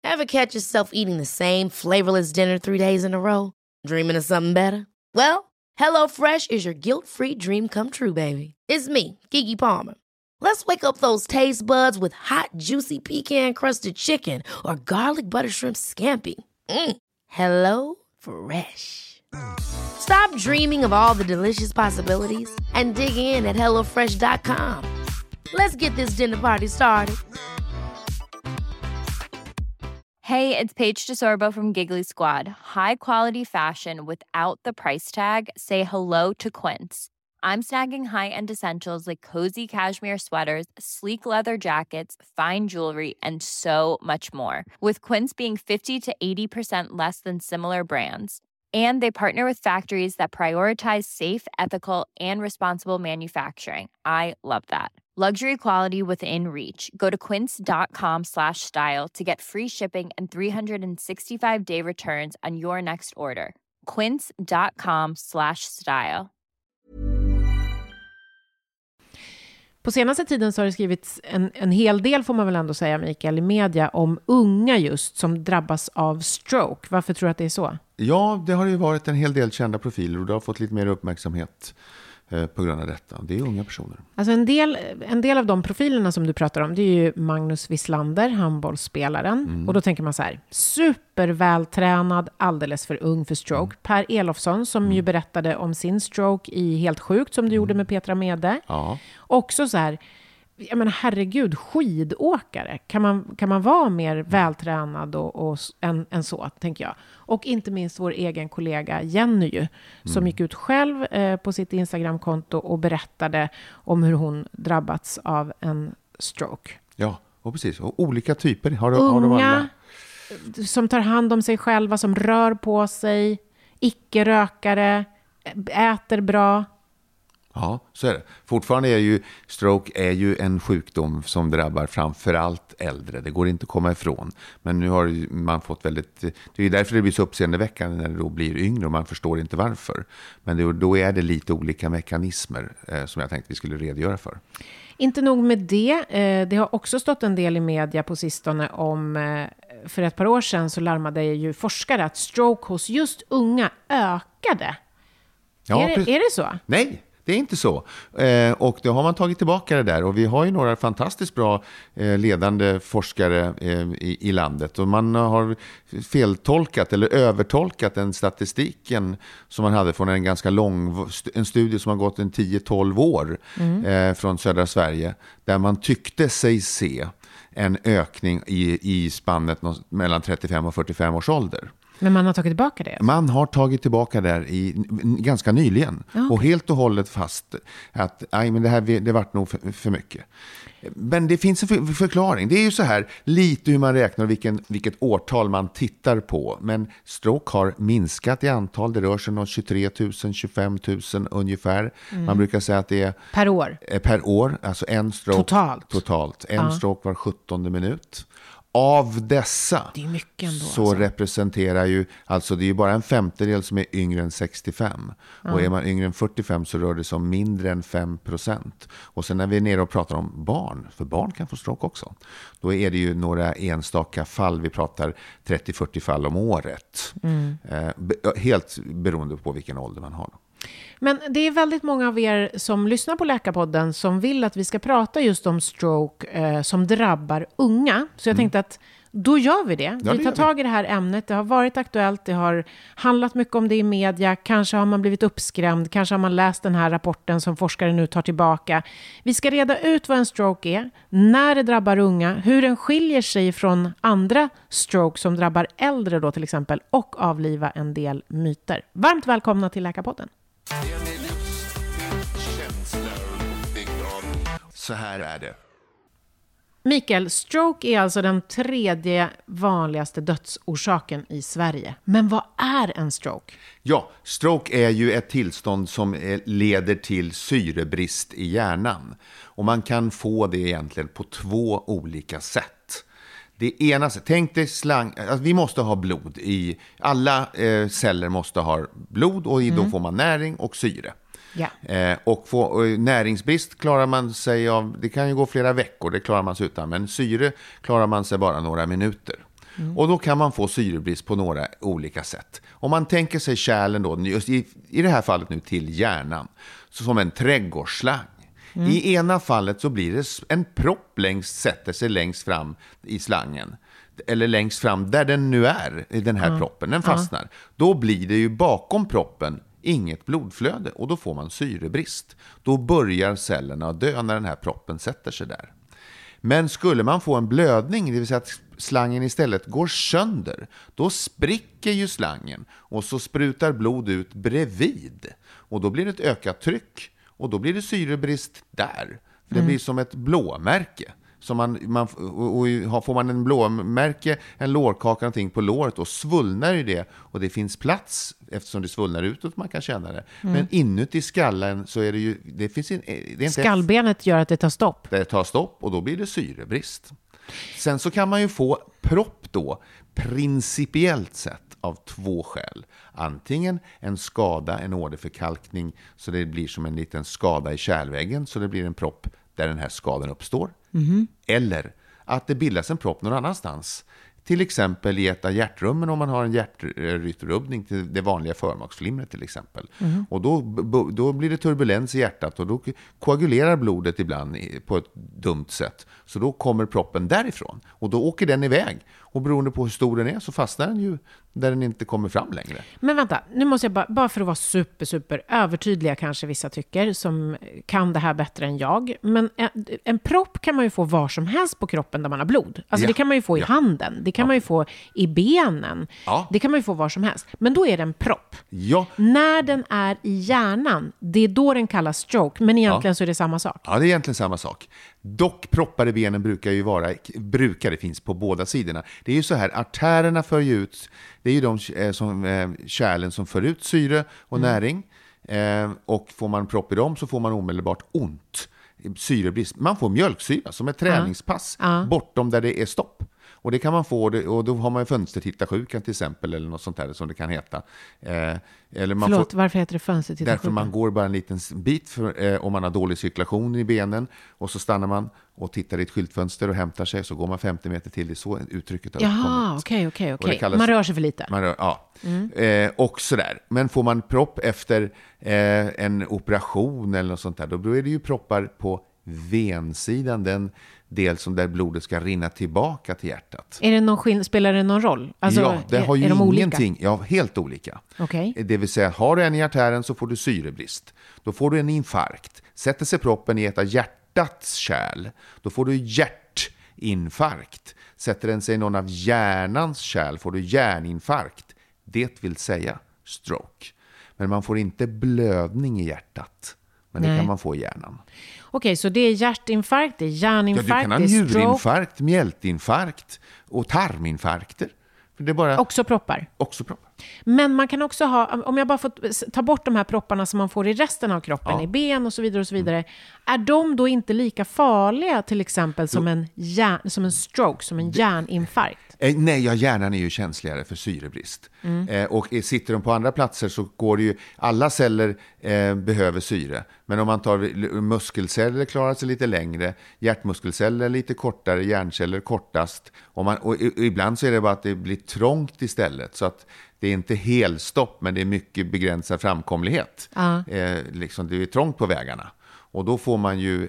Ever catch yourself eating the same flavorless dinner 3 days in a row? Dreaming of something better? Well, HelloFresh is your guilt-free dream come true, baby. It's me, Keke Palmer. Let's wake up those taste buds with hot, juicy pecan-crusted chicken or garlic butter shrimp scampi. Hello Fresh. Stop dreaming of all the delicious possibilities and dig in at HelloFresh.com. Let's get this dinner party started. Hey, it's Paige DeSorbo from Giggly Squad. High quality fashion without the price tag. Say hello to Quince. I'm snagging high-end essentials like cozy cashmere sweaters, sleek leather jackets, fine jewelry, and so much more. With Quince being 50 to 80% less than similar brands. And they partner with factories that prioritize safe, ethical, and responsible manufacturing. I love that. Luxury quality within reach. Go to quince.com/style to get free shipping and 365-day returns on your next order. Quince.com/style. På senaste tiden så har det skrivits en hel del, får man väl ändå säga, Mikael, i media om unga just som drabbas av stroke. Varför tror du att det är så? Ja, det har ju varit en hel del kända profiler och det har fått lite mer uppmärksamhet på grund av detta. Det är unga personer. Alltså en del av de profilerna som du pratar om, det är ju Magnus Wislander, handbollsspelaren. Och då tänker man så här, supervältränad, alldeles för ung för stroke. Per Elofsson som ju berättade om sin stroke i Helt sjukt som du gjorde med Petra Mede. Ja. Också så här, jag menar, herregud, skidåkare. Kan man vara mer vältränad än så, tänker jag. Och inte minst vår egen kollega Jenny ju, som gick ut själv på sitt Instagramkonto och berättade om hur hon drabbats av en stroke. Ja, och precis. Och olika typer. Unga, som tar hand om sig själva, som rör på sig, icke-rökare, äter bra. Ja, så är det. Fortfarande är ju stroke är ju en sjukdom som drabbar framförallt äldre. Det går inte att komma ifrån. Men nu har man fått väldigt... Det är ju därför det blir så uppseendeväckande när det då blir yngre och man förstår inte varför. Men då är det lite olika mekanismer som jag tänkte vi skulle redogöra för. Inte nog med det. Det har också stått en del i media på sistone om... För ett par år sedan så larmade ju forskare att stroke hos just unga ökade. Ja, är det så? Nej. Det är inte så. Och då har man tagit tillbaka det där. Och vi har ju några fantastiskt bra ledande forskare i landet. Och man har feltolkat eller övertolkat den statistiken som man hade från en ganska en studie som har gått 10-12 år från södra Sverige. Där man tyckte sig se en ökning i spannet mellan 35 och 45 års ålder. Men man har tagit tillbaka det? Man har tagit tillbaka det ganska nyligen. Okay. Och helt och hållet fast att men det vart nog för mycket. Men det finns en förklaring. Det är ju så här lite hur man räknar och vilket årtal man tittar på. Men stroke har minskat i antal. Det rör sig om 23 000, 25 000 ungefär. Man brukar säga att det är... Per år? Per år, alltså en stroke. Totalt. En stroke var 17:e minut. Av dessa det är mycket ändå, så representerar ju, alltså det är ju bara en femtedel som är yngre än 65. Och är man yngre än 45 så rör det sig om mindre än 5%. Och sen när vi är nere och pratar om barn, för barn kan få stroke också, då är det ju några enstaka fall, vi pratar 30-40 fall om året. Helt beroende på vilken ålder man har. Men det är väldigt många av er som lyssnar på Läkarpodden som vill att vi ska prata just om stroke som drabbar unga. Så jag tänkte att då gör vi det. Ja, vi tar tag i det här ämnet. Det har varit aktuellt. Det har handlat mycket om det i media. Kanske har man blivit uppskrämd. Kanske har man läst den här rapporten som forskare nu tar tillbaka. Vi ska reda ut vad en stroke är, när det drabbar unga, hur den skiljer sig från andra stroke som drabbar äldre då till exempel, och avliva en del myter. Varmt välkomna till Läkarpodden. Så här är det. Mikael, stroke är alltså den 3:e vanligaste dödsorsaken i Sverige. Men vad är en stroke? Ja, stroke är ju ett tillstånd som leder till syrebrist i hjärnan. Och man kan få det egentligen på 2 olika sätt. Det ena, tänk dig alltså vi måste ha blod i, alla celler måste ha blod och då får man näring och syre. Yeah. Och näringsbrist klarar man sig av, det kan ju gå flera veckor, det klarar man sig utan, men syre klarar man sig bara några minuter. Och då kan man få syrebrist på några olika sätt. Om man tänker sig kärlen då, just i det här fallet nu till hjärnan, så som en trädgårdsslang. I ena fallet så blir det en propp sätter sig längst fram i slangen. Eller längst fram där den nu är, i den här proppen, den fastnar. Då blir det ju bakom proppen inget blodflöde och då får man syrebrist. Då börjar cellerna dö när den här proppen sätter sig där. Men skulle man få en blödning, det vill säga att slangen istället går sönder, då spricker ju slangen och så sprutar blod ut bredvid. Och då blir det ett ökat tryck och då blir det syrebrist där. För det blir som ett blåmärke. Så får man en blåmärke, en lårkaka någonting på låret, då svullnar ju det och det finns plats eftersom det svullnar utåt, man kan känna det. Men inuti skallen så är det ju, det finns det är inte skallbenet gör att det tar stopp. Det tar stopp och då blir det syrebrist. Sen så kan man ju få propp då, principiellt sett, av 2 skäl. Antingen en skada, en åderförkalkning, så det blir som en liten skada i kärlväggen, så det blir en propp där den här skadan uppstår. Eller att det bildas en propp någon annanstans. Till exempel i ett av hjärtrummen om man har en hjärtrytmrubbning till det vanliga förmaksflimret till exempel. Och då blir det turbulens i hjärtat och då koagulerar blodet ibland på ett dumt sätt. Så då kommer proppen därifrån och då åker den iväg. Och beroende på hur stor den är så fastnar den ju där den inte kommer fram längre. Men vänta, nu måste jag bara för att vara super övertydliga kanske vissa tycker som kan det här bättre än jag. Men en propp kan man ju få var som helst på kroppen där man har blod. Alltså det kan man ju få i handen, det kan man ju få i benen, det kan man ju få var som helst. Men då är det en propp. Ja. När den är i hjärnan, det är då den kallas stroke, men egentligen så är det samma sak. Ja, det är egentligen samma sak. Dock proppar i benen brukar det finns på båda sidorna. Det är ju så här, artärerna för ut, det är ju de kärlen som för ut syre och näring. Och får man propp i dem så får man omedelbart ont. Syrebrist. Man får mjölksyra som ett träningspass bortom där det är stopp. Och det kan man få, och då har man fönstertittarsjukan till exempel, eller något sånt där som det kan heta. Eller man varför heter det fönstertittarsjukan? Därför man går bara en liten bit om man har dålig cirkulation i benen, och så stannar man och tittar i ett skyltfönster och hämtar sig, så går man 50 meter till, det är så uttrycket har uppkommit. Okej. Man rör sig för lite. Och sådär. Men får man propp efter en operation eller något sånt där, då är det ju proppar på vensidan, den del som där blodet ska rinna tillbaka till hjärtat. Är det någon spelar det någon roll? Alltså, ja, det har ju ingenting. Ja, helt olika. Okay. Det vill säga, har du en i artären så får du syrebrist. Då får du en infarkt. Sätter sig proppen i ett av hjärtats kärl, då får du hjärtinfarkt. Sätter den sig i någon av hjärnans kärl får du hjärninfarkt. Det vill säga stroke. Men man får inte blödning i hjärtat. Men det kan man få i hjärnan. Okej, så det är hjärtinfarkt, det är hjärninfarkt, du kan ha njurinfarkt, mjältinfarkt och tarminfarkter. För det är bara också proppar. Men man kan också ha, om jag bara får ta bort de här propparna som man får i resten av kroppen, i ben och så vidare, är de då inte lika farliga till exempel som en stroke, som en hjärninfarkt? Nej, hjärnan är ju känsligare för syrebrist. Och sitter de på andra platser så går det ju, alla celler behöver syre. Men om man tar muskelceller klarar sig lite längre, hjärtmuskelceller lite kortare, hjärnceller kortast. Och ibland så är det bara att det blir trångt istället, så att det är inte helstopp, men det är mycket begränsad framkomlighet. Liksom det är trångt på vägarna. Och då får man ju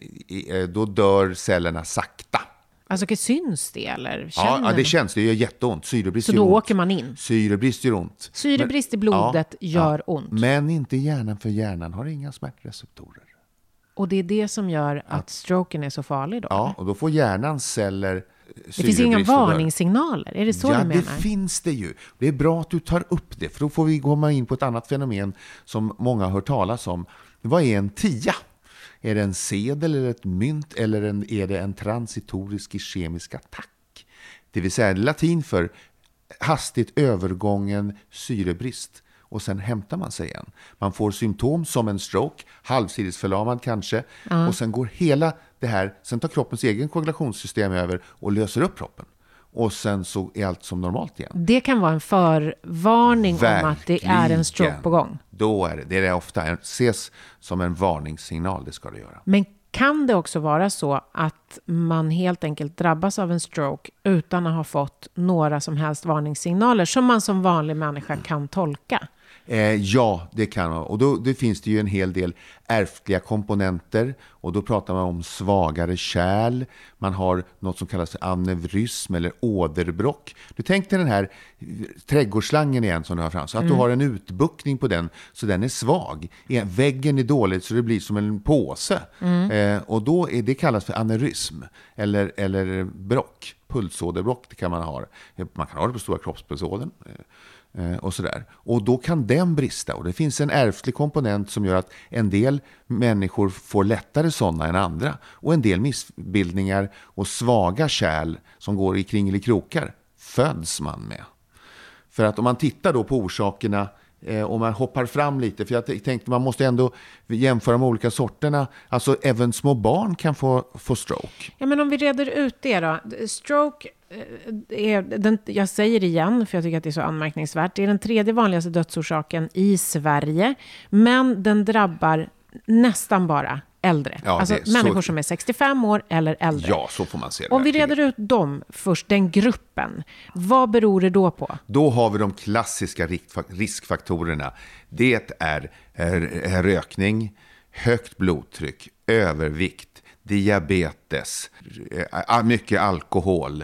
då dör cellerna sakta. Alltså syns det eller? Ja, det känns. Det gör jätteont. Syrebrist så gör ont. Då åker man in? Syrebrist gör ont. Syrebrist i blodet gör ont. Men inte hjärnan, för hjärnan har inga smärtreceptorer. Och det är det som gör att stroken är så farlig då? Ja, och då får hjärnans celler syrebrist. Det finns inga varningssignaler, är det så du menar? Ja, det finns det ju. Det är bra att du tar upp det, för då får vi komma in på ett annat fenomen som många har hört talas om. Vad är en tia? Är det en sedel eller ett mynt, eller är det en transitorisk kemisk attack? Det vill säga latin för hastigt övergången syrebrist. Och sen hämtar man sig igen. Man får symptom som en stroke, halvsidesförlamad kanske. Och sen går hela det här, sen tar kroppens egen koagulationssystem över och löser upp proppen. Och sen så är allt som normalt igen. Det kan vara en förvarning om att det är en stroke på gång. Då är det ofta ses som en varningssignal, det ska det göra. Men Kan det också vara så att man helt enkelt drabbas av en stroke utan att ha fått några som helst varningssignaler som man som vanlig människa kan tolka? Ja, det kan man. Och då finns det ju en hel del ärftliga komponenter. Och då pratar man om svagare kärl. Man har något som kallas för aneurysm eller åderbråck. Du tänkte den här trädgårdsslangen igen som du har fram. Så att du har en utbuktning på den så den är svag. Väggen är dålig så det blir som en påse. Och då det kallas för aneurysm eller brock. Pulsåderbråck det kan man ha. Man kan ha det på stora kroppspulsådern. Och sådär. Och då kan den brista och det finns en ärftlig komponent som gör att en del människor får lättare sådana än andra och en del missbildningar och svaga kärl som går i kringelikrokar föds man med. För att om man tittar då på orsakerna om man hoppar fram lite, för jag tänkte man måste ändå jämföra med olika sorterna, alltså även små barn kan få stroke. Ja, men om vi reder ut det då. Stroke jag säger det igen för jag tycker att det är så anmärkningsvärt. Det är den 3:e vanligaste dödsorsaken i Sverige, men den drabbar nästan bara äldre. Ja, alltså människor som är 65 år eller äldre. Ja, så får man se det. Om vi reder ut dem först, den gruppen, vad beror det då på? Då har vi de klassiska riskfaktorerna. Det är rökning, högt blodtryck, övervikt, diabetes, mycket alkohol,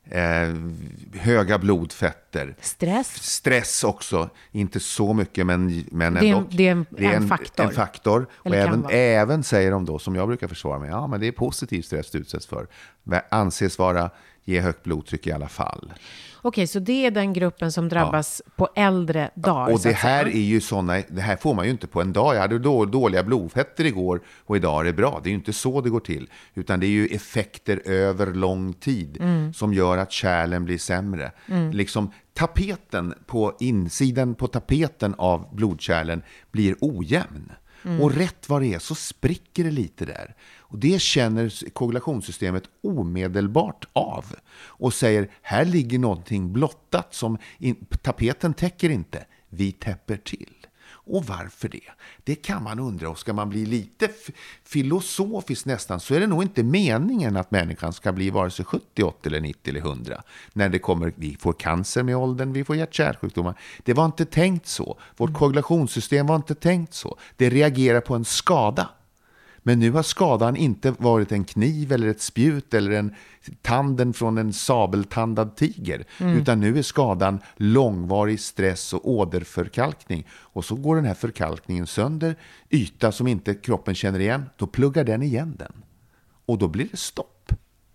höga blodfetter. Stress också. Inte så mycket men ändå. Det är en faktor. En faktor. Och även säger de då, som jag brukar försvara mig, ja men det är positiv stress du utsätts för. Anses vara ge högt blodtryck i alla fall. Okej, så det är den gruppen som drabbas på äldre dagar. Och det här är ju sådana, det här får man ju inte på en dag. Jag hade dåliga blodfetter igår och idag är det bra. Det är ju inte så det går till. Utan det är ju effekter över lång tid som gör att kärlen blir sämre. Liksom tapeten på insidan på tapeten av blodkärlen blir ojämn. Och rätt vad det är så spricker det lite där. Och det känner koagulationssystemet omedelbart av. Och säger, här ligger någonting blottat som tapeten täcker inte. Vi täpper till. Och varför det? Det kan man undra. Och ska man bli lite filosofisk nästan så är det nog inte meningen att människan ska bli vare sig 70, 80 eller 90 eller 100. När vi får cancer med åldern, vi får hjärt-kärlsjukdomar. Det var inte tänkt så. Vårt koagulationssystem var inte tänkt så. Det reagerar på en skada. Men nu har skadan inte varit en kniv eller ett spjut eller en tanden från en sabeltandad tiger. Utan nu är skadan långvarig stress och åderförkalkning. Och så går den här förkalkningen sönder, yta som inte kroppen känner igen. Då pluggar den igen den. Och då blir det stopp.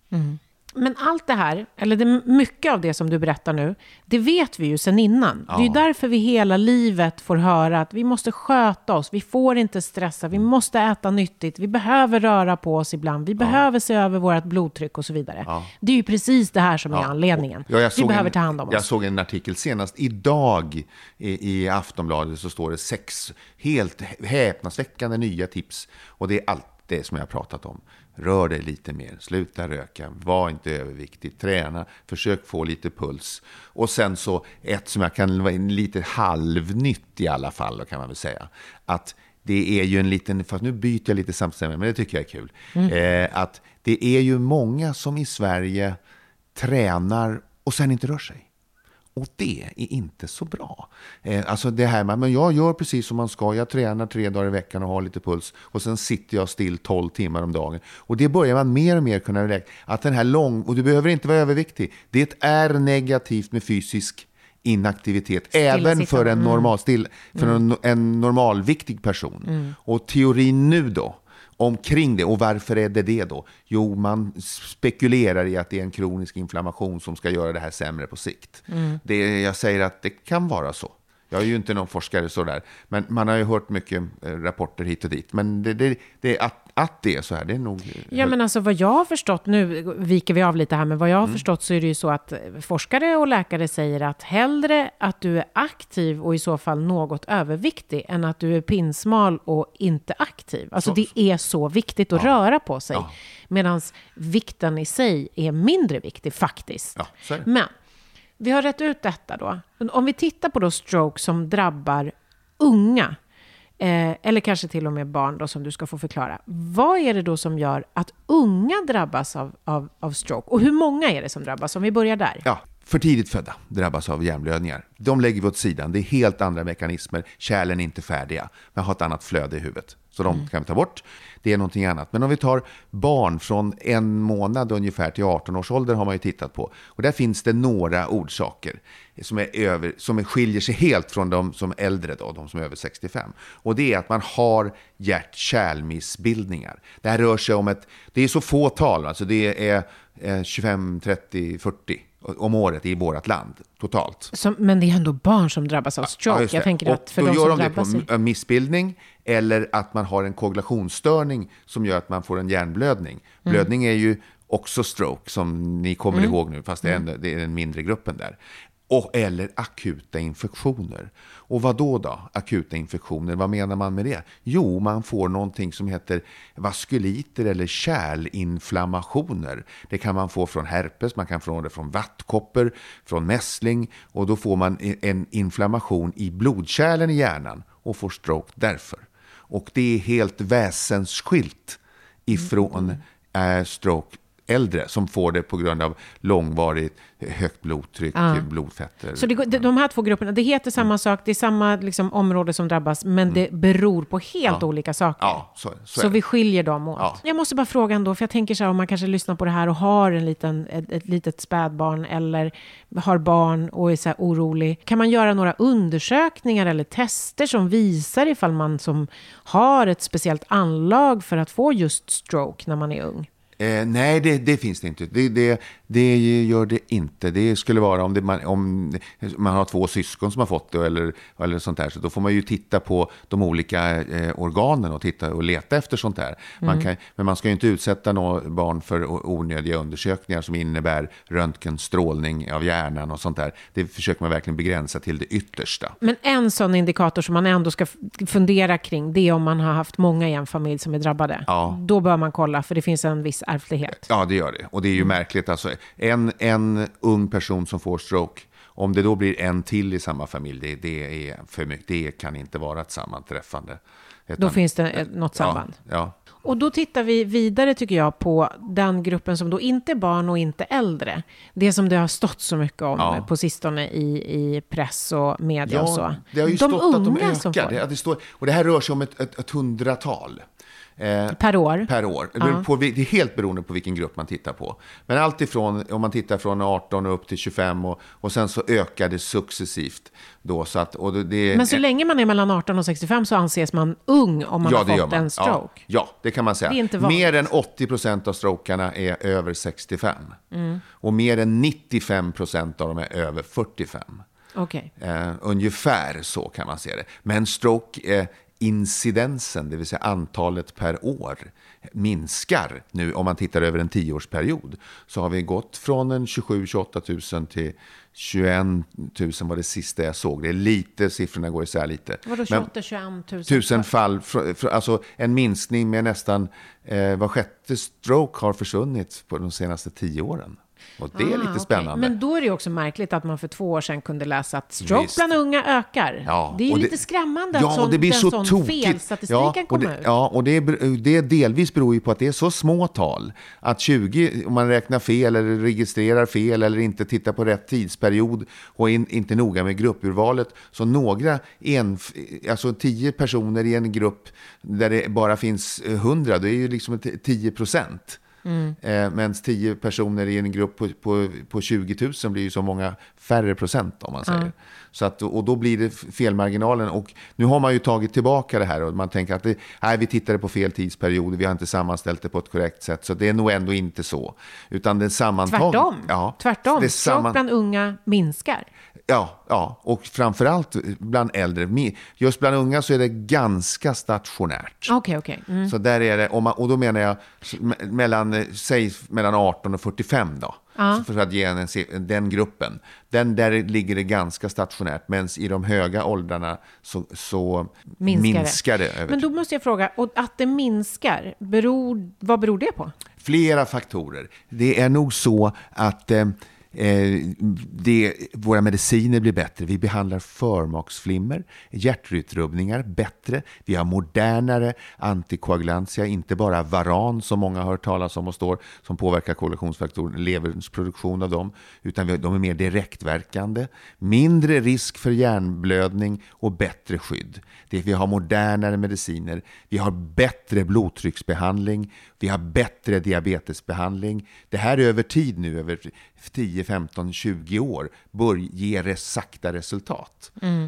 Men allt det här, eller mycket av det som du berättar nu, det vet vi ju sedan innan. Ja. Det är ju därför vi hela livet får höra att vi måste sköta oss, vi får inte stressa, vi måste äta nyttigt, vi behöver röra på oss ibland, vi behöver se över vårt blodtryck och så vidare. Ja. Det är ju precis det här som är anledningen. Vi behöver ta hand om oss. Jag såg en artikel senast idag i Aftonbladet så står det 6 helt häpnadsväckande nya tips och det är allt det som jag har pratat om. Rör dig lite mer, sluta röka, var inte överviktig, träna, försök få lite puls. Och sen så ett som jag kan vara lite halvnytt i alla fall kan man väl säga. Att det är ju en liten, fast nu byter jag lite samstämmigt men det tycker jag är kul. Att det är ju många som i Sverige tränar och sen inte rör sig. Och det är inte så bra. Alltså det här med, men jag gör precis som man ska. Jag tränar 3 dagar i veckan och har lite puls. Och sen sitter jag still 12 timmar om dagen. Och det börjar man mer och mer kunna räkna. Att den här och du behöver inte vara överviktig. Det är negativt med fysisk inaktivitet. Även för en en normalviktig person. Och teorin nu då. Omkring det. Och varför är det då? Jo, man spekulerar i att det är en kronisk inflammation som ska göra det här sämre på sikt. Jag säger att det kan vara så. Jag är ju inte någon forskare sådär. Men man har ju hört mycket rapporter hit och dit. Men det att det är så här, det är nog... Ja, men alltså vad jag har förstått, nu viker vi av lite här, men vad jag har förstått så är det ju så att forskare och läkare säger att hellre att du är aktiv och i så fall något överviktig än att du är pinsmal och inte aktiv. Alltså det är så viktigt att röra på sig. Ja. Medan vikten i sig är mindre viktig faktiskt. Ja, så är det. Men vi har rätt ut detta då. Om vi tittar på då stroke som drabbar unga. eller kanske till och med barn då, som du ska få förklara. Vad är det då som gör att unga drabbas av stroke? Och hur många är det som drabbas, om vi börjar där? Ja, för tidigt födda drabbas av hjärnblödningar. De lägger vi åt sidan. Det är helt andra mekanismer. Kärlen är inte färdiga. Man har ett annat flöde i huvudet. Så de kan vi ta bort. Det är någonting annat. Men om vi tar barn från 1 månad ungefär till 18 års ålder har man ju tittat på. Och där finns det några orsaker som skiljer sig helt från de som är äldre då, de som är över 65. Och det är att man har hjärt-kärlmissbildningar. Det här rör sig om det är så få tal, alltså det är 25, 30, 40 om året i vårt land totalt. Men det är ändå barn som drabbas av stroke. Ja, jag tänker att för då de gör som de drabbas det på missbildning eller att man har en koagulationsstörning som gör att man får en hjärnblödning. Blödning är ju också stroke som ni kommer ihåg nu, fast det är den mindre gruppen där. Eller akuta infektioner. Och vad då? Akuta infektioner, vad menar man med det? Jo, man får någonting som heter vaskuliter eller kärlinflammationer. Det kan man få från herpes, man kan få det från vattkoppor, från mässling. Och då får man en inflammation i blodkärlen i hjärnan och får stroke därför. Och det är helt väsensskilt ifrån stroke äldre som får det på grund av långvarigt högt blodtryck, blodfetter. Så de här två grupperna, det heter samma sak, det är samma område som drabbas, men det beror på helt olika saker. Ja, så vi skiljer dem åt. Ja. Jag måste bara fråga ändå, för jag tänker så här, om man kanske lyssnar på det här och har ett litet spädbarn eller har barn och är så här orolig. Kan man göra några undersökningar eller tester som visar ifall man som har ett speciellt anlag för att få just stroke när man är ung? Nej, det finns det inte. Det gör det inte. Det skulle vara om man har 2 syskon som har fått det eller sånt där. Så då får man ju titta på de olika organen och titta och leta efter sånt där. Men man ska ju inte utsätta några barn för onödiga undersökningar som innebär röntgenstrålning av hjärnan och sånt där. Det försöker man verkligen begränsa till det yttersta. Men en sån indikator som man ändå ska fundera kring, det är om man har haft många i en familj som är drabbade. Ja. Då bör man kolla, för det finns en viss ärftlighet. Ja, det gör det. Och det är ju märkligt. Alltså, en ung person som får stroke, om det då blir en till i samma familj, det är för mycket. Det kan inte vara ett sammanträffande. Då finns det något samband. Ja. Och då tittar vi vidare, tycker jag, på den gruppen som då inte är barn och inte äldre. Det som det har stått så mycket om på sistone i press och media och så. Det har ju stått att de ökar. Som får. Och det här rör sig om ett 100-tal. Per år? Per år. Det är helt beroende på vilken grupp man tittar på. Men allt ifrån, om man tittar från 18 upp till 25 och sen så ökar det successivt. Då, så att, men så länge man är mellan 18 och 65 så anses man ung om man har fått en stroke? Ja, det kan man säga. Det är inte mer än 80% av strokarna är över 65. Och mer än 95% av dem är över 45. Okay. Ungefär så kan man se det. Men stroke incidensen, det vill säga antalet per år, minskar nu. Om man tittar över en 10-årsperiod så har vi gått från en 27-28 000 till 21 000 var det sista jag såg. Det är lite, siffrorna går isär lite. Vadå 28-21 000? 1000 fall, alltså en minskning med nästan var sjätte stroke har försvunnit på de senaste 10 åren. Och det är lite spännande. Okay. Men då är det också märkligt att man för 2 år sedan kunde läsa att stroke bland unga ökar. Ja, det är ju lite skrämmande att det blir så tokigt. Felstatistiken kommer ut. Ja, och det delvis beror ju på att det är så små tal. Att 20, om man räknar fel eller registrerar fel eller inte tittar på rätt tidsperiod och inte noga med gruppurvalet. Så alltså 10 personer i en grupp där det bara finns 100, det är ju liksom 10%. Medan 10 personer i en grupp på 20 000 blir ju så många färre procent om man säger. Så att, och då blir det felmarginalen. Och nu har man ju tagit tillbaka det här och man tänker att vi tittade på fel tidsperiod, vi har inte sammanställt det på ett korrekt sätt. Så det är nog ändå inte så. Utan det Tvärtom. Ja, Tvärtom. Stroke bland unga minskar. Ja, och framförallt bland äldre. Just bland unga så är det ganska stationärt. Okej. Så där är det, och då menar jag mellan 18 och 45 då. För att ge den gruppen. Där ligger det ganska stationärt. Men i de höga åldrarna så minskar det. Men då måste jag fråga, och att det minskar, vad beror det på? Flera faktorer. Det är nog så att Våra mediciner blir bättre. Vi behandlar förmaksflimmer, hjärtrytmrubbningar bättre. Vi har modernare antikoagulantia, inte bara varan som många har hört talas om och som påverkar koagulationsfaktorn, leverns produktion av dem, utan de är mer direktverkande. Mindre risk för hjärnblödning och bättre skydd. Vi har modernare mediciner. Vi har bättre blodtrycksbehandling. Vi har bättre diabetesbehandling. Det här över tid nu, över 10, 15, 20 år, ger det sakta resultat.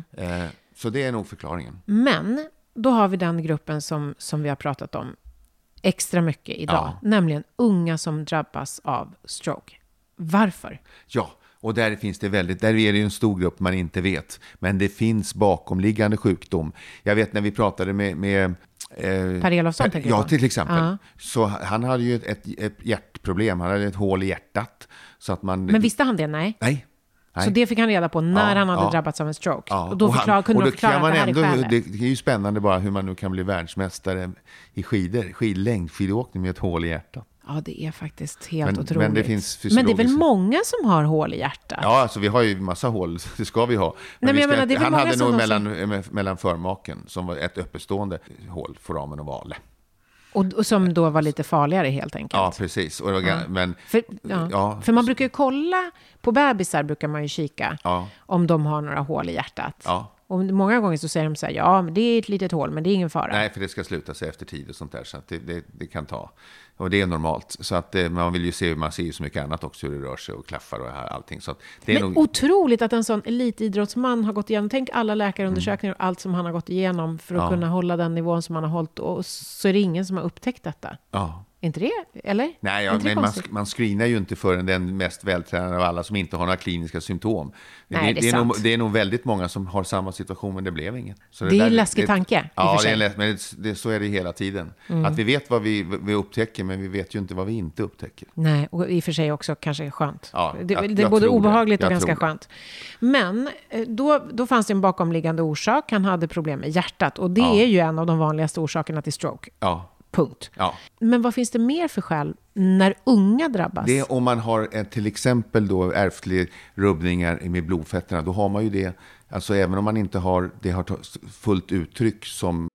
Så det är nog förklaringen. Men då har vi den gruppen som vi har pratat om extra mycket idag. Nämligen unga som drabbas av stroke. Varför? Ja, och där är det ju en stor grupp man inte vet. Men det finns bakomliggande sjukdom. Jag vet när vi pratade med Per Elofsson tänker jag. Ja, till exempel. Så han hade ju ett hjärtproblem. Han hade ett hål i hjärtat. Så att Men visste han det? Nej. Så det fick han reda på när han hade drabbats av en stroke. Ja. Och då kunde de förklara att det här är skälet. Det är ju spännande bara hur man nu kan bli världsmästare i skidåkning med ett hål i hjärtat. Ja, det är faktiskt helt otroligt. Men det finns Men det är väl många som har hål i hjärtat? Ja, alltså vi har ju massa hål. Det ska vi ha. Han hade nog mellan förmaken som var ett öppestående hål, foramen ovale. Och som då var lite farligare helt enkelt. Ja, precis. Och men, för man brukar ju kolla, på bebisar brukar man ju kika om de har några hål i hjärtat. Ja. Och många gånger så säger de så här, det är ett litet hål, men det är ingen fara. Nej, för det ska sluta sig efter tid och sånt där, så att det kan ta. Och det är normalt. Så att man vill ju man ser ju så mycket annat också, hur det rör sig och klaffar och allting. Så att det är men otroligt att en sån elitidrottsman har gått igenom, tänk alla läkarundersökningar och allt som han har gått igenom för att kunna hålla den nivån som han har hållit. Och så är det ingen som har upptäckt detta. Ja. Inte det, eller? Nej, men man screenar ju inte förrän den mest vältränade av alla som inte har några kliniska symptom. Nej, det är nog väldigt många som har samma situation, men det blev inget. Så det är en läskig tanke. Ja, men så är det hela tiden. Att vi vet vad vi upptäcker, men vi vet ju inte vad vi inte upptäcker. Nej, och i och för sig också kanske skönt. Ja, det är både obehagligt och ganska skönt. Men då fanns det en bakomliggande orsak. Han hade problem med hjärtat, och det är ju en av de vanligaste orsakerna till stroke. Ja. Punkt. Ja. Men vad finns det mer för skäl när unga drabbas? Det är om man har till exempel då ärftliga rubbningar med blodfetterna. Då har man ju det. Alltså även om man inte har fullt uttryck som...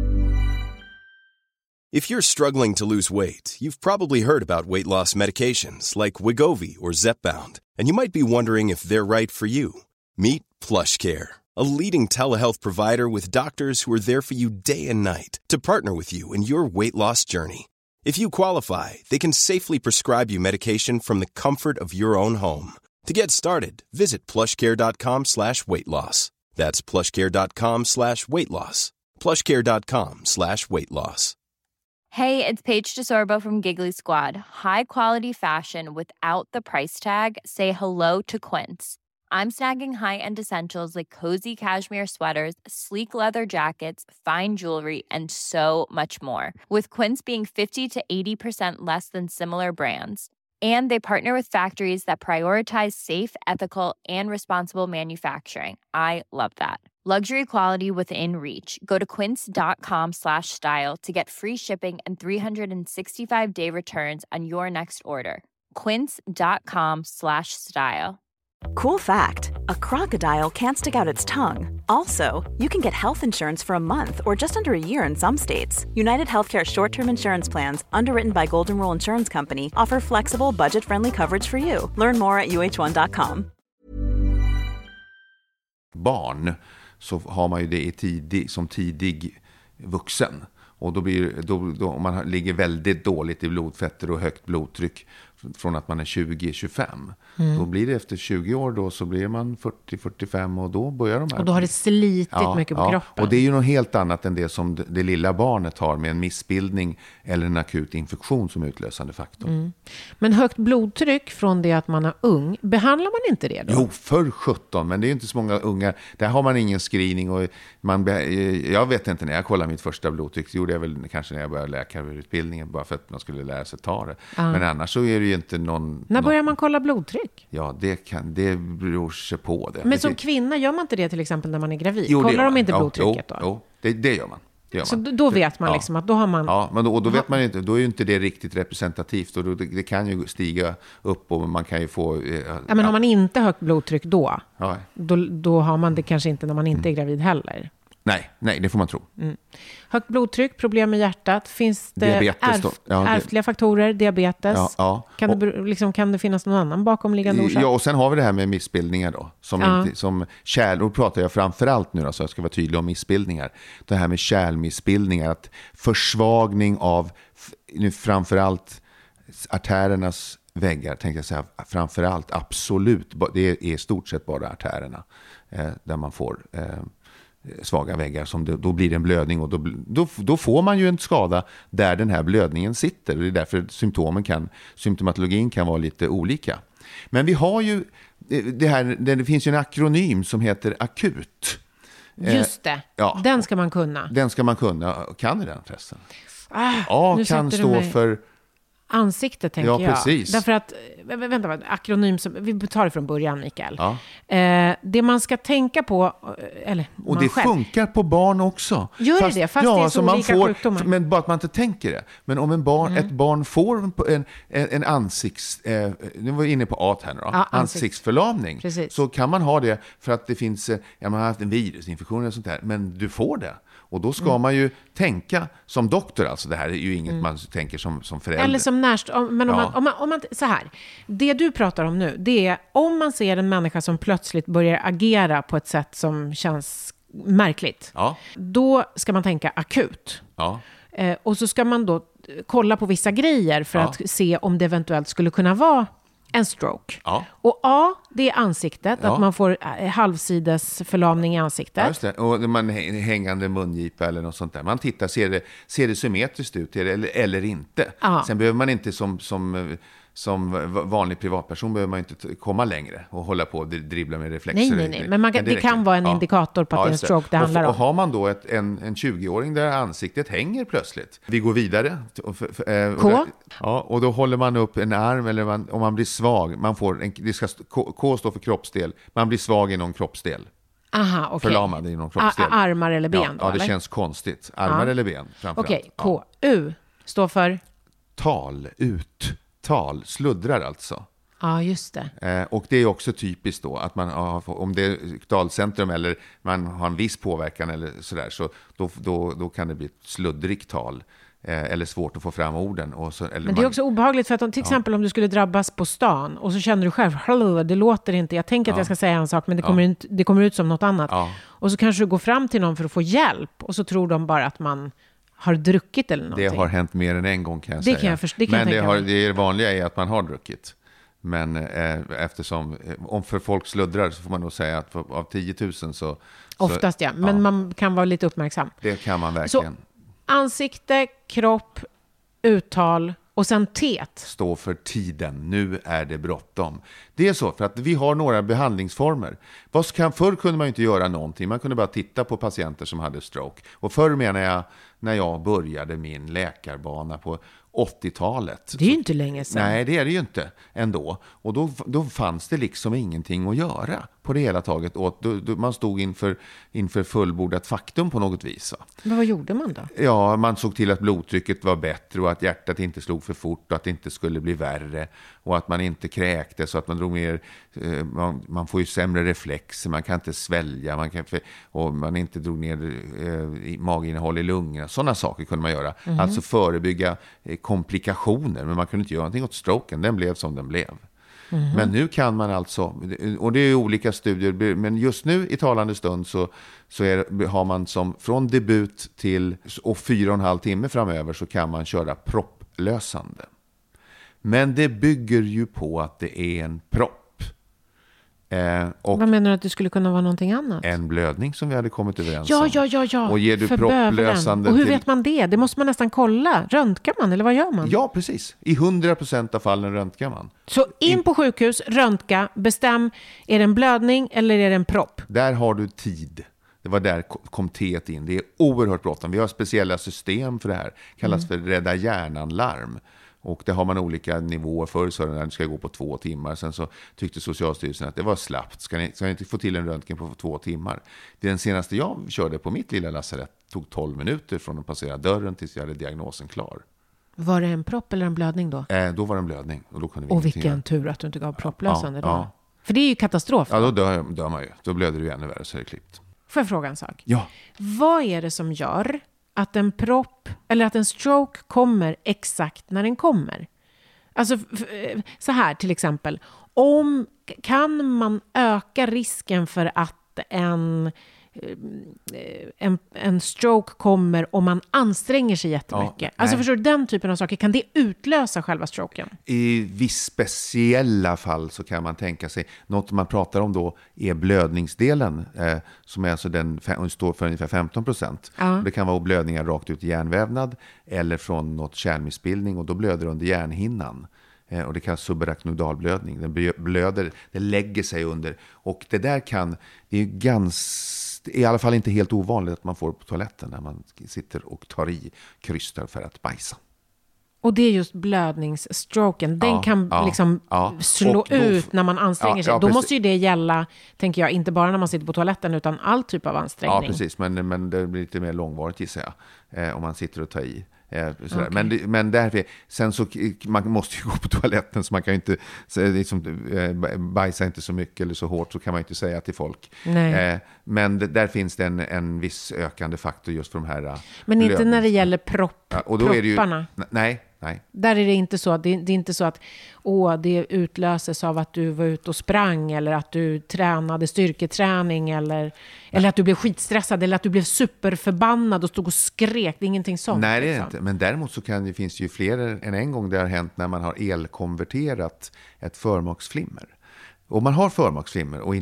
If you're struggling to lose weight, you've probably heard about weight loss medications like Wegovy or Zepbound. And you might be wondering if they're right for you. Meet PlushCare, a leading telehealth provider with doctors who are there for you day and night to partner with you in your weight loss journey. If you qualify, they can safely prescribe you medication from the comfort of your own home. To get started, visit plushcare.com/weightloss. That's plushcare.com/weightloss. plushcare.com/weightloss. Hey, it's Paige DeSorbo from Giggly Squad. High quality fashion without the price tag. Say hello to Quince. I'm snagging high-end essentials like cozy cashmere sweaters, sleek leather jackets, fine jewelry, and so much more. With Quince being 50 to 80% less than similar brands. And they partner with factories that prioritize safe, ethical, and responsible manufacturing. I love that. Luxury quality within reach. Go to quince.com/style to get free shipping and 365-day returns on your next order. Quince.com/style. Cool fact, a crocodile can't stick out its tongue. Also, you can get health insurance for a month or just under a year in some states. United Healthcare short-term insurance plans, underwritten by Golden Rule Insurance Company, offer flexible, budget-friendly coverage for you. Learn more at uh1.com. Barn, så har man ju det som tidig vuxen. Och då om man ligger väldigt dåligt i blodfetter och högt blodtryck från att man är 20-25. Då blir det efter 20 år då, så blir man 40-45 och då börjar de här. Och då har det slitit mycket på kroppen. Och det är ju något helt annat än det som det lilla barnet har med en missbildning eller en akut infektion som utlösande faktor. Men högt blodtryck från det att man är ung, behandlar man inte det då? Jo, för 17, men det är ju inte så många unga. Där har man ingen screening och jag vet inte, när jag kollade mitt första blodtryck, det gjorde jag väl kanske när jag började läkarutbildningen, bara för att man skulle lära sig ta det. Men annars så är det ju inte någon... När börjar man kolla blodtryck? Ja, det beror sig på det. Men som kvinna, gör man inte det till exempel när man är gravid? Kollar de inte blodtrycket då? Jo, det gör man. Så då vet man liksom att då har man... Ja, men då vet man inte, då är ju inte det riktigt representativt. Och det kan ju stiga upp och man kan ju få... men har man inte högt blodtryck då har man det kanske inte när man inte är gravid heller. Nej, det får man tro. Högt blodtryck, problem med hjärtat. Finns det ärftliga faktorer, diabetes? Kan det finnas någon annan bakomliggande orsak? Ja, och sen har vi det här med missbildningar då. Som då pratar jag framförallt nu, så jag ska vara tydlig om missbildningar. Det här med kärlmissbildningar, att försvagning av nu framförallt artärernas väggar, tänkte jag säga, framförallt, absolut, det är i stort sett bara artärerna där man får... svaga väggar, som då blir det en blödning, och då får man ju en skada där den här blödningen sitter, och det är därför symptomatologin kan vara lite olika. Men vi har ju det finns ju en akronym som heter akut. Just det, den ska man kunna. Kan du den förresten? Kan stå för ansikte, tänker jag. Ja, precis. Därför att, vänta, akronym, vi tar det från början, Mikael. Det man ska tänka på, eller och det själv funkar på barn också. Gör fast det är så olika sjukdomar. Men bara att man inte tänker det. Men om ett barn får en nu var vi inne på A här nu då. Ansiktsförlamning. Precis. Så kan man ha det för att det finns, man har haft en virusinfektion och sånt där. Men du får det. Och då ska man ju tänka som doktor, alltså det här är ju inget man tänker som förälder. Eller som men om man så här, det du pratar om nu, det är om man ser en människa som plötsligt börjar agera på ett sätt som känns märkligt. Då ska man tänka akut. Och så ska man då kolla på vissa grejer för att se om det eventuellt skulle kunna vara en stroke. Och det är ansiktet, att man får halvsides förlamning i ansiktet. Ja, just det. Och man hängande mungipa eller något sånt där. Man tittar, ser det symmetriskt ut eller inte. Sen behöver man inte som vanlig privatperson behöver man inte komma längre och hålla på och dribbla med reflexer. Nej. Men det kan vara en indikator på att det är en stroke det handlar om. Och har man då en 20-åring där ansiktet hänger plötsligt. Vi går vidare. Och då håller man upp en arm, eller om man blir svag. K står för kroppsdel. Man blir svag i någon kroppsdel. Aha, okay. Förlamad i någon kroppsdel. Armar eller ben då, det känns konstigt. Armar eller ben framförallt. Okej, K. U står för? Tal, sluddrar alltså. Ja, just det. Och det är också typiskt då att man om det är talcentrum eller man har en viss påverkan eller sådär, så då kan det bli ett sluddrigt tal eller svårt att få fram orden. Men det är också obehagligt, för att till exempel om du skulle drabbas på stan och så känner du själv, det låter inte, jag tänker att jag ska säga en sak men det kommer ut som något annat. Och så kanske du går fram till någon för att få hjälp och så tror de bara att man har druckit eller någonting. Det har hänt mer än en gång, kan jag säga. Men det vanliga är att man har druckit. Men eftersom, om för folk sluddrar, så får man nog säga att av 10 000 så... Oftast men man kan vara lite uppmärksam. Det kan man verkligen. Så ansikte, kropp, uttal och sen tet. Stå för tiden. Nu är det bråttom. Det är så, för att vi har några behandlingsformer. Förr kunde man ju inte göra någonting. Man kunde bara titta på patienter som hade stroke. Och förr menar jag när jag började min läkarbana på 80-talet. Det är ju inte länge sedan. Nej, det är det ju inte ändå. Och då fanns det liksom ingenting att göra på det hela taget. Och man stod inför fullbordat faktum på något vis. Men vad gjorde man då? Ja, man såg till att blodtrycket var bättre och att hjärtat inte slog för fort och att det inte skulle bli värre. Och att man inte kräkte så att man drog ner... Man får ju sämre reflexer, man kan inte svälja, och man inte drog ner maginnehåll i lungorna. Sådana saker kunde man göra. Alltså förebygga komplikationer, men man kunde inte göra någonting åt stroken. Den blev som den blev. Men nu kan man alltså, och det är olika studier, men just nu i talande stund så har man som från debut till 4,5 timme framöver så kan man köra propplösande. Men det bygger ju på att det är en propp. Och vad menar du, att det skulle kunna vara någonting annat? En blödning som vi hade kommit överens om. Ja. Och ger du propplösande. Och hur vet man det? Det måste man nästan kolla. Röntgar man eller vad gör man? Ja, precis. I 100% av fallen röntgar man. Så in på sjukhus, röntga, bestäm, är det en blödning eller är det en propp? Där har du tid. Det var där kom teet in. Det är oerhört bråttom. Vi har speciella system för det här. Kallas för rädda hjärnan-larm. Och där har man olika nivåer. Förr så den ska gå på 2 timmar. Sen så tyckte Socialstyrelsen att det var slappt. Ska ni inte få till en röntgen på 2 timmar? Den senaste jag körde på mitt lilla lasarett tog 12 minuter från att passera dörren tills jag hade diagnosen klar. Var det en propp eller en blödning då? Då var det en blödning. Och då kunde vi och vilken tur att du inte gav propplösande då. Ja. För det är ju katastrof. Ja, då dör man ju. Då blöder du ännu värre så är det klippt. Får jag fråga en sak? Ja. Vad är det som gör att en propp eller att en stroke kommer exakt när den kommer? Alltså så här till exempel. Kan man öka risken för att en stroke kommer om man anstränger sig jättemycket? Alltså förstår du, den typen av saker, kan det utlösa själva stroken? I viss speciella fall så kan man tänka sig, något man pratar om då är blödningsdelen, som är alltså står för ungefär 15%. Det kan vara blödningar rakt ut i hjärnvävnad eller från något kärlmissbildning, och då blöder under hjärnhinnan. Och det kallas subarachnoidalblödning. Den blöder, det lägger sig under. Och det där det är i alla fall inte helt ovanligt att man får på toaletten när man sitter och krystar för att bajsa. Och det är just blödningsstroken. Den kan slå ut när man anstränger sig. Då måste ju det gälla, tänker jag, inte bara när man sitter på toaletten utan all typ av ansträngning. Ja, precis. Men det blir lite mer långvarigt, gissar jag, om man sitter och tar i. Okay. Men därför, sen så man måste ju gå på toaletten, så man kan ju inte bajsa inte så mycket eller så hårt, så kan man ju inte säga till folk. Men där finns det en viss ökande faktor just för de här. Men inte när det gäller propparna. Nej. Där är det inte så. Det är inte så att det utlöses av att du var ute och sprang, eller att du tränade styrketräning, eller att du blev skitstressad, eller att du blev superförbannad och stod och skrek. Det är ingenting sånt. Nej, det är inte. Men däremot så finns det ju fler än en gång det har hänt när man har elkonverterat ett förmaksflimmer. Och man har förmaksflimmer och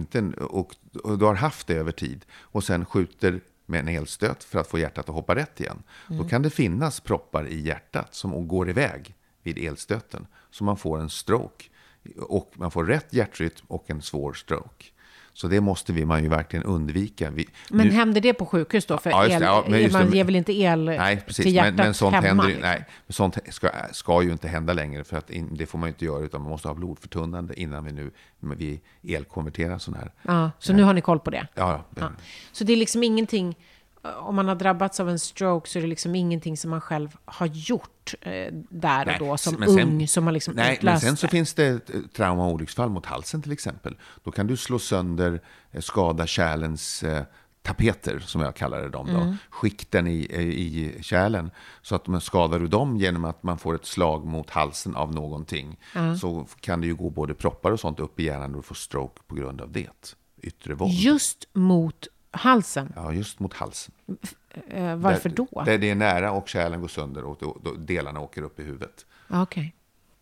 du har haft det över tid och sen skjuter med en elstöt för att få hjärtat att hoppa rätt igen. Då kan det finnas proppar i hjärtat som går iväg vid elstöten. Så man får en stroke. Och man får rätt hjärtrytm och en svår stroke. Så det måste man ju verkligen undvika. Men händer det på sjukhus då? För man ger väl inte el till hjärtat men sånt hemma? Händer, nej, sånt ska ju inte hända längre. För att det får man ju inte göra, utan man måste ha blodförtunnande innan vi elkonverterar sån här. Ja, så nu har ni koll på det? Ja. Så det är liksom ingenting, om man har drabbats av en stroke, så är det liksom ingenting som man själv har gjort där och då som ung, som har liksom utlöst. Men sen så finns det trauma och olycksfall mot halsen till exempel. Då kan du slå sönder, skada kärlens tapeter, som jag kallar det då. Skikten i kärlen. Så att man skadar du dem genom att man får ett slag mot halsen av någonting. Så kan det ju gå både proppar och sånt upp i hjärnan, och du får stroke på grund av det. Yttre våld. Just mot halsen? Ja, just mot halsen. Varför då? Där det är nära och kärlen går sönder och då delarna åker upp i huvudet. Okej.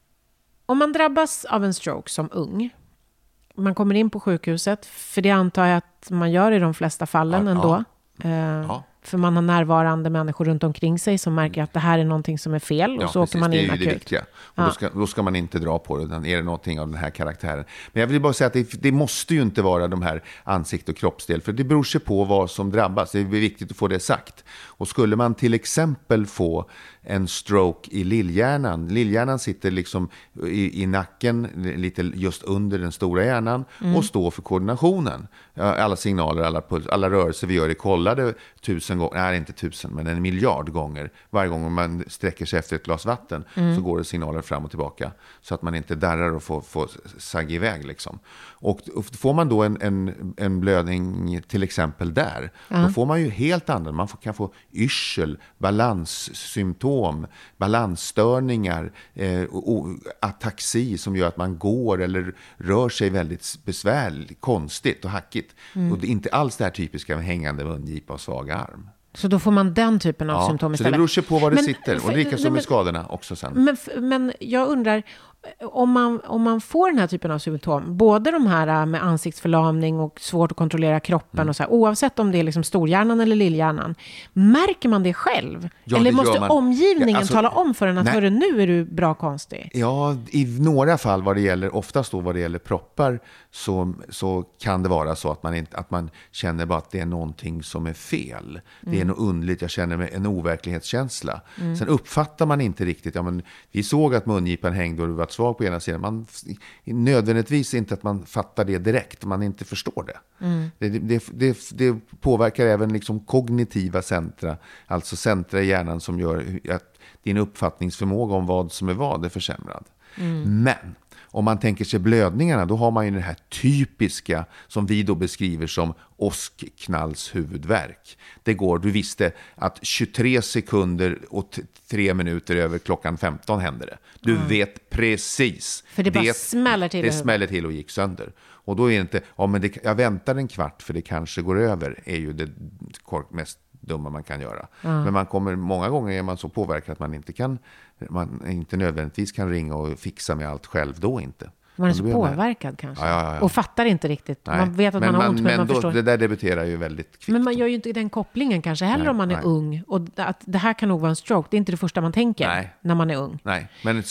Om man drabbas av en stroke som ung, man kommer in på sjukhuset, för det antar jag att man gör i de flesta fallen ändå. För man har närvarande människor runt omkring sig som märker att det här är någonting som är fel, och så åker man in akut. Det är ju det viktiga. Och då ska man inte dra på det, utan är det någonting av den här karaktären. Men jag vill bara säga att det måste ju inte vara de här ansikt- och kroppsdel, för det beror sig på vad som drabbas. Det är viktigt att få det sagt. Och skulle man till exempel få en stroke i lillhjärnan sitter liksom i nacken, lite just under den stora hjärnan, och står för koordinationen. Alla signaler, alla rörelser vi gör är kollade 1000 gånger, nej inte 1000, men 1 miljard gånger. Varje gång man sträcker sig efter ett glas vatten så går det signaler fram och tillbaka, så att man inte darrar och får sagga iväg liksom. Och får man då en blödning till exempel där, då får man ju helt andra, man kan få yrsel, balanssymptom, balansstörningar, ataxi som gör att man går eller rör sig väldigt besvärligt, konstigt och hackigt. Och det är inte alls det här typiska med hängande mungipa och svag arm. Så då får man den typen av symptom istället. Så det beror sig på var det sitter. Och lika som med skadorna också sen. Men jag undrar, om man får den här typen av symptom, både de här med ansiktsförlamning och svårt att kontrollera kroppen och så här, oavsett om det är liksom storhjärnan eller lillhjärnan, märker man det själv? Ja, eller det måste omgivningen tala om för en att hörru, nu är du bra konstig? Ja, i några fall oftast vad det gäller proppar så kan det vara så att man känner bara att det är någonting som är fel. Det är något underligt, jag känner en overklighetskänsla. Sen uppfattar man inte riktigt, vi såg att mungipan hängde och du var svag på ena sidan. Man nödvändigtvis inte att man fattar det direkt, man inte förstår det. Det påverkar även liksom kognitiva centra, alltså centra i hjärnan som gör att din uppfattningsförmåga om vad som är vad är försämrad. Men om man tänker sig blödningarna, då har man ju den här typiska som vi då beskriver som åskknallshuvudvärk. Det går, du visste att 23 sekunder och 3 minuter över klockan 15 händer det. Du vet precis. För det bara smäller till. Det smäller till och gick sönder. Och då är det inte, jag väntar en kvart för det kanske går över, är ju det mest dumma man kan göra. Men många gånger är man så påverkad att man inte nödvändigtvis kan ringa och fixa med allt själv då inte. Man är så påverkad kanske. Ja. Och fattar inte riktigt. Nej. Man vet att man har ont, men man förstår. Det där debuterar ju väldigt kvickt. Men man gör ju inte den kopplingen kanske heller om man är ung. Och att det här kan nog vara en stroke. Det är inte det första man tänker när man är ung. Nej, men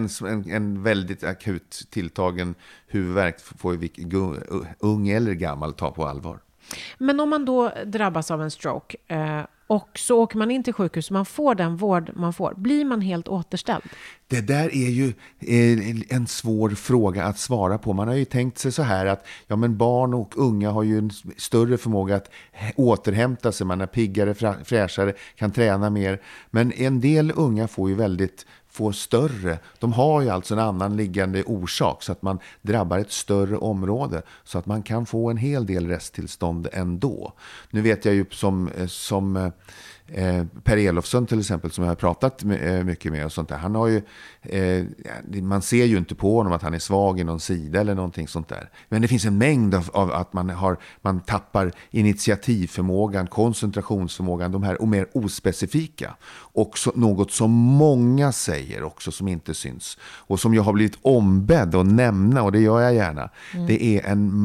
en väldigt akut tilltagen huvudvärk får ju ung eller gammal ta på allvar. Men om man då drabbas av en stroke och så åker man in till sjukhus, man får den vård man får, blir man helt återställd? Det där är ju en svår fråga att svara på. Man har ju tänkt sig så här att men barn och unga har ju en större förmåga att återhämta sig. Man är piggare, fräschare, kan träna mer. Men en del unga får större. De har ju alltså en annan liggande orsak så att man drabbar ett större område så att man kan få en hel del resttillstånd ändå. Nu vet jag ju som Per Elofsson till exempel, som jag har pratat mycket med och sånt där. Han har ju, man ser ju inte på honom att han är svag i någon sida eller någonting sånt där. Men det finns en mängd av att man tappar initiativförmågan, koncentrationsförmågan, de här och mer ospecifika. Också något som många säger också som inte syns. Och som jag har blivit ombedd att nämna, och det gör jag gärna. Det är en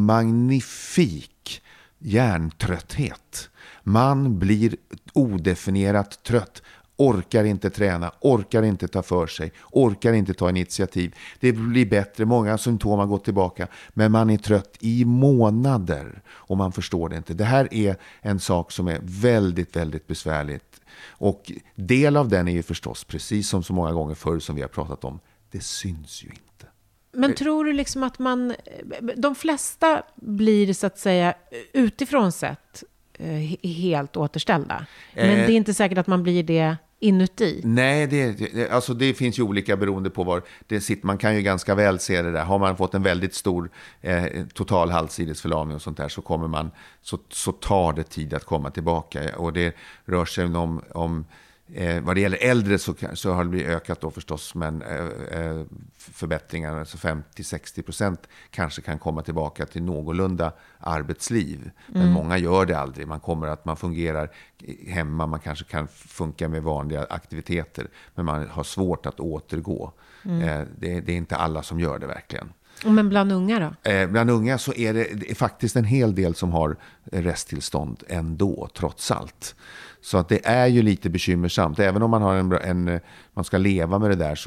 magnifik hjärntrötthet. Man blir odefinierat trött, orkar inte träna, orkar inte ta för sig, orkar inte ta initiativ. Det blir bättre, många symptom har gått tillbaka, men man är trött i månader och man förstår det inte. Det här är en sak som är väldigt, väldigt besvärligt. Och del av den är ju förstås, precis som så många gånger förr som vi har pratat om, det syns ju inte. Men tror du liksom att de flesta blir så att säga utifrån sett helt återställda? Men det är inte säkert att man blir det inuti. Nej, det finns ju olika beroende på var det sitter. Man kan ju ganska väl se det där. Har man fått en väldigt stor total halssidesförlamning och sånt där, så kommer man så tar det tid att komma tillbaka. Och det rör sig om vad det gäller äldre så har det blivit ökat då förstås, men förbättringar, alltså 50-60% kanske kan komma tillbaka till någorlunda arbetsliv. Men många gör det aldrig. Man fungerar hemma, man kanske kan funka med vanliga aktiviteter, men man har svårt att återgå. Det är inte alla som gör det verkligen. Men bland unga då? Bland unga så är det faktiskt en hel del som har resttillstånd ändå, trots allt. Så att det är ju lite bekymmersamt. Även om man har man ska leva med det där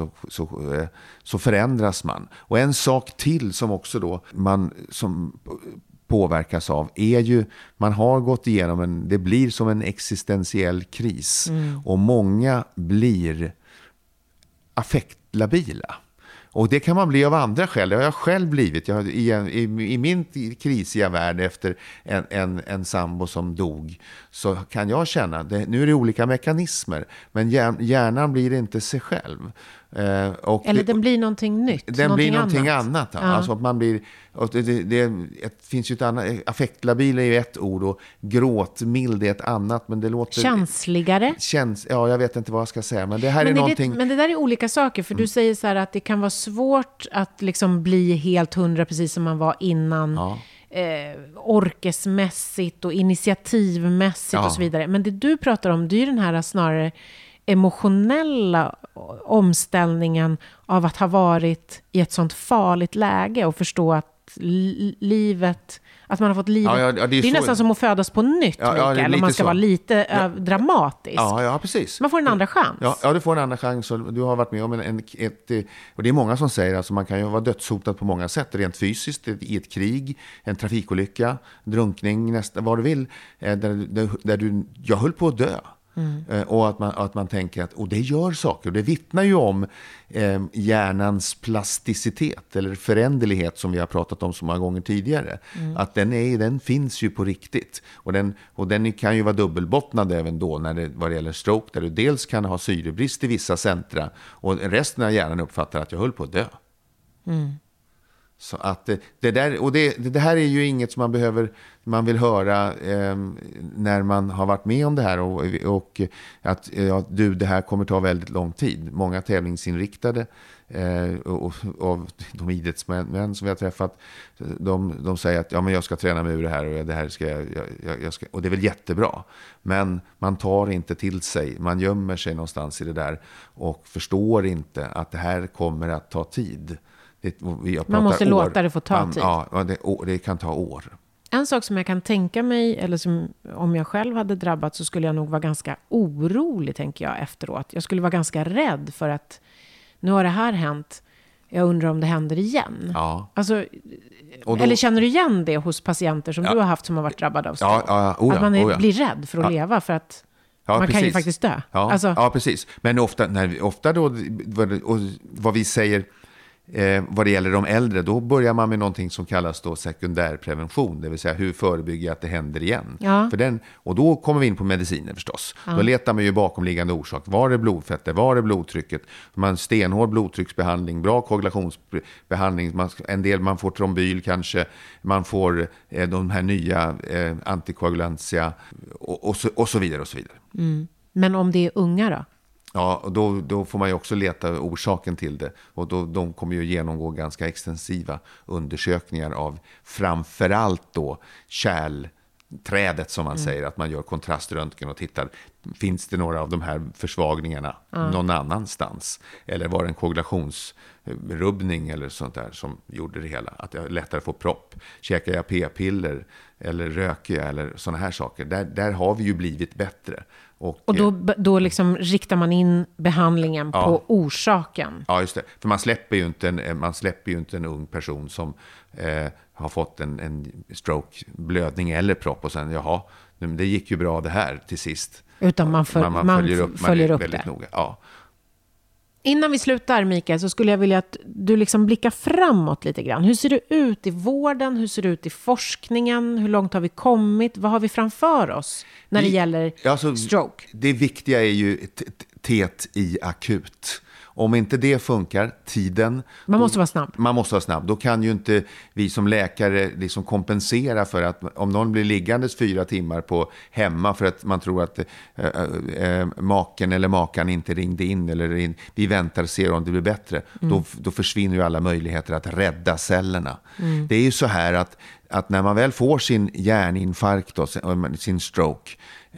så förändras man. Och en sak till som också då som påverkas av är ju, man har gått igenom det blir som en existentiell kris. Och många blir affektlabila. Och det kan man bli av andra skäl. Det har jag själv blivit. I min krisiga värld efter en sambo som dog, så kan jag känna, nu är det olika mekanismer, men hjärnan blir inte sig själv. Eller den blir någonting nytt. Den blir någonting annat. Ja. Alltså att man blir, det finns ju ett annat, affektlabil är ju ett ord och gråtmild är ett annat, men det låter känsligare. Ja, jag vet inte vad jag ska säga, men det här är någonting. Men det där är olika saker, för du säger så här att det kan vara svårt att liksom bli helt 100 precis som man var innan. Ja. Orkesmässigt och initiativmässigt och så vidare. Men det du pratar om, det är ju den här snarare emotionella omställningen av att ha varit i ett sånt farligt läge och förstå att livet, att man har fått livet. Det är nästan som att födas på nytt, Mikael, om man ska vara lite dramatisk. Ja, precis. Man får en andra chans. Ja, du får en andra chans. Och du har varit med om och det är många som säger, alltså man kan ju vara dödshotad på många sätt, rent fysiskt, i ett krig, en trafikolycka, drunkning, nästan vad du vill, där jag höll på att dö. Och att man tänker att, och det gör saker, och det vittnar ju om hjärnans plasticitet eller föränderlighet som vi har pratat om så många gånger tidigare, att den finns ju på riktigt, och den kan ju vara dubbelbottnad även då vad det gäller stroke, där du dels kan ha syrebrist i vissa centra och resten av hjärnan uppfattar att jag höll på att dö. Så att det här är ju inget som man vill höra när man har varit med om det här, och att det här kommer ta väldigt lång tid. Många tävlingsinriktade och de idrottsmän som vi har träffat, de säger att men jag ska träna mig ur det här, och det här ska jag ska, och det är väl jättebra, men man tar inte till sig, man gömmer sig någonstans i det där och förstår inte att det här kommer att ta tid. Man måste låta det få ta tid. Ja, det kan ta år. En sak som jag kan tänka mig, eller som om jag själv hade drabbats, så skulle jag nog vara ganska orolig, tänker jag, efteråt. Jag skulle vara ganska rädd för att nu har det här hänt. Jag undrar om det händer igen. Ja. Alltså, eller känner du igen det hos patienter som du har haft som har varit drabbade av stroke? Att man blir rädd för att leva, för att man precis. Kan ju faktiskt dö. Ja, precis. Men ofta då, vad vi säger vad det gäller de äldre, då börjar man med någonting som kallas då sekundärprevention, det vill säga hur förebygger jag att det händer igen. Och då kommer vi in på mediciner förstås. Då letar man ju bakomliggande orsak. Var det blodfetter? Var det blodtrycket? Man stenhård blodtrycksbehandling, bra koagulationsbehandling, en del man får trombyl kanske, man får de här nya antikoagulantia och så vidare och så vidare. Men om det är unga då? Ja, och då får man ju också leta orsaken till det. Och de kommer ju genomgå ganska extensiva undersökningar av framförallt då kärlträdet, som man säger. Att man gör kontraströntgen och tittar, finns det några av de här försvagningarna någon annanstans? Eller var det en koagulationsrubbning eller sånt där som gjorde det hela? Att jag lättare får propp. Käkar jag p-piller eller röker jag eller såna här saker? Där har vi ju blivit bättre. Och då liksom riktar man in behandlingen på orsaken. Ja, just det. För man släpper ju inte en ung person som har fått en stroke, blödning eller propp och sen, det gick ju bra det här till sist. Utan man följer upp det. Noga. Ja. Innan vi slutar, Mikael, så skulle jag vilja att du liksom blickar framåt lite grann. Hur ser det ut i vården? Hur ser det ut i forskningen? Hur långt har vi kommit? Vad har vi framför oss när det gäller stroke? Det viktiga är ju TET i akut. Om inte det funkar, tiden... Man måste vara snabb. Då kan ju inte vi som läkare liksom kompensera för att om någon blir liggandes 4 timmar på hemma för att man tror att maken eller makan inte ringde in eller vi väntar och ser om det blir bättre. Då försvinner ju alla möjligheter att rädda cellerna. Det är ju så här att när man väl får sin hjärninfarkt och sin stroke,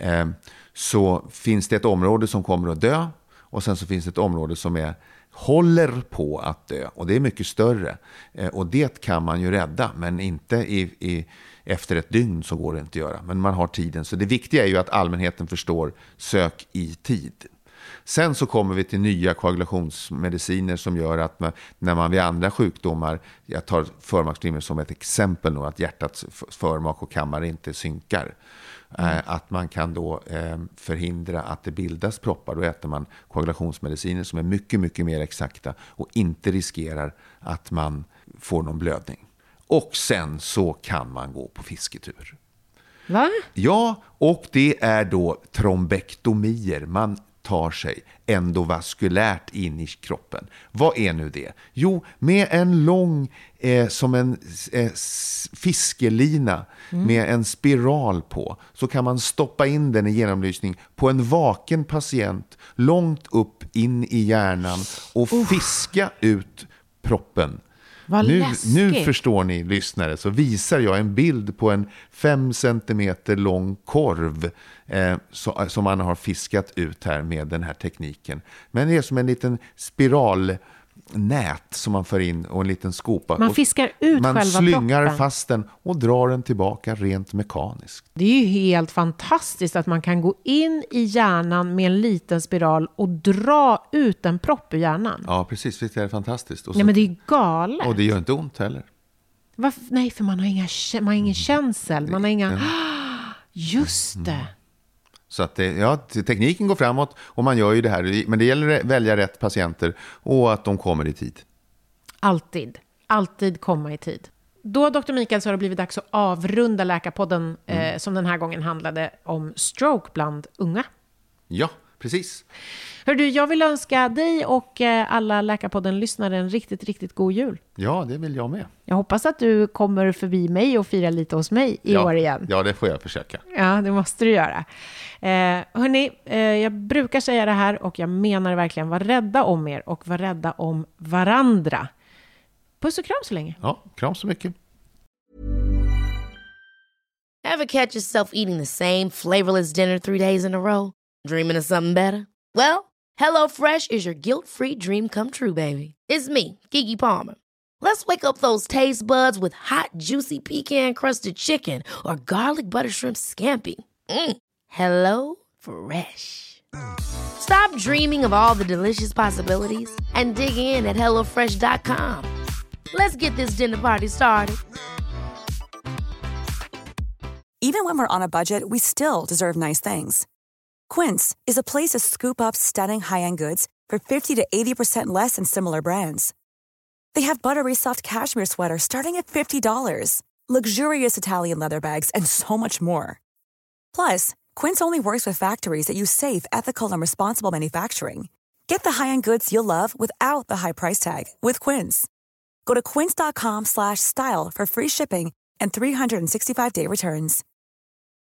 så finns det ett område som kommer att dö. Och sen så finns det ett område som håller på att dö. Och det är mycket större. Och det kan man ju rädda. Men inte efter ett dygn så går det inte att göra. Men man har tiden. Så det viktiga är ju att allmänheten förstår, sök i tid. Sen så kommer vi till nya koagulationsmediciner som gör att när man vid andra sjukdomar, jag tar förmaksflimmer som ett exempel nu, att hjärtats förmak och kammare inte synkar. Att man kan då förhindra att det bildas proppar. Då äter man koagulationsmediciner som är mycket, mycket mer exakta och inte riskerar att man får någon blödning. Och sen så kan man gå på fisketur. Va? Ja, och det är då trombektomier. Man tar sig endovaskulärt in i kroppen. Vad är nu det? Jo, med en lång, som en fiskelina med en spiral på, så kan man stoppa in den i genomlysning på en vaken patient långt upp in i hjärnan och fiska ut proppen. Vad läskigt. Nu förstår ni, lyssnare, så visar jag en bild på en 5 centimeter lång korv som man har fiskat ut här med den här tekniken. Men det är som en liten spiralnät som man för in och en liten skopa. Man fiskar ut man själva slyngar proppen. fast den och drar den tillbaka rent mekaniskt. Det är ju helt fantastiskt att man kan gå in i hjärnan med en liten spiral och dra ut en propp ur hjärnan. Ja, precis. Det är fantastiskt. Och Nej, men det är galet. Och det gör inte ont heller. Nej, för man har ingen känsel. Man har inga... Just det. Så att tekniken går framåt och man gör ju det här. Men det gäller att välja rätt patienter och att de kommer i tid. Alltid komma i tid. Då, Dr. Mikael, så har det blivit dags att avrunda Läkarpodden som den här gången handlade om stroke bland unga. Ja, precis. Hör du, jag vill önska dig och alla Läkarpodden-lyssnare en riktigt, riktigt god jul. Ja, det vill jag med. Jag hoppas att du kommer förbi mig och firar lite hos mig i år igen. Ja, det får jag försöka. Ja, det måste du göra. Hörni, jag brukar säga det här och jag menar verkligen, var rädda om er och var rädda om varandra. Puss och kram så länge. Ja, kram så mycket. Ever catch yourself eating the same flavorless dinner 3 days in a row? Dreaming of something better? Well, HelloFresh is your guilt-free dream come true, baby. It's me, Keke Palmer. Let's wake up those taste buds with hot, juicy pecan-crusted chicken or garlic butter shrimp scampi. Hello Fresh. Stop dreaming of all the delicious possibilities and dig in at HelloFresh.com. Let's get this dinner party started. Even when we're on a budget, we still deserve nice things. Quince is a place to scoop up stunning high-end goods for 50 to 80% less than similar brands. They have buttery soft cashmere sweaters starting at $50, luxurious Italian leather bags, and so much more. Plus, Quince only works with factories that use safe, ethical, and responsible manufacturing. Get the high-end goods you'll love without the high price tag with Quince. Go to quince.com/style for free shipping and 365-day returns.